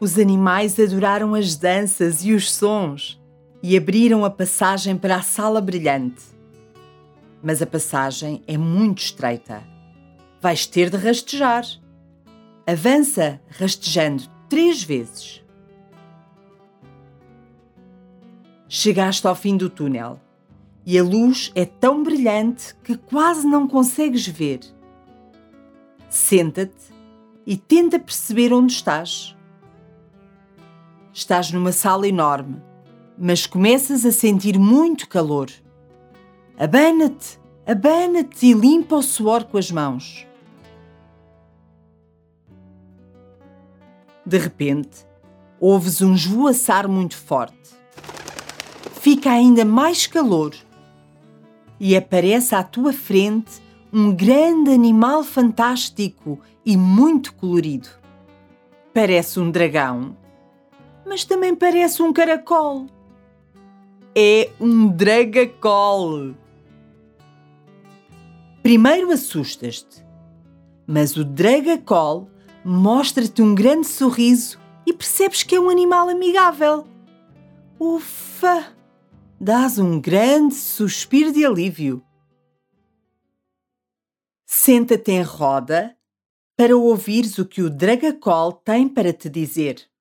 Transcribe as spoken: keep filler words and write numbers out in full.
Os animais adoraram as danças e os sons e abriram a passagem para a sala brilhante. Mas a passagem é muito estreita. Vais ter de rastejar. Avança rastejando três vezes. Chegaste ao fim do túnel e a luz é tão brilhante que quase não consegues ver. Senta-te e tenta perceber onde estás. Estás numa sala enorme, mas começas a sentir muito calor. Abana-te, abana-te e limpa o suor com as mãos. De repente, ouves um esvoaçar muito forte. Fica ainda mais calor e aparece à tua frente um grande animal fantástico e muito colorido. Parece um dragão, mas também parece um caracol. É um dragacol. Primeiro assustas-te, mas o dragacol mostra-te um grande sorriso e percebes que é um animal amigável. Ufa! Dás um grande suspiro de alívio. Senta-te em roda para ouvires o que o dragacol tem para te dizer.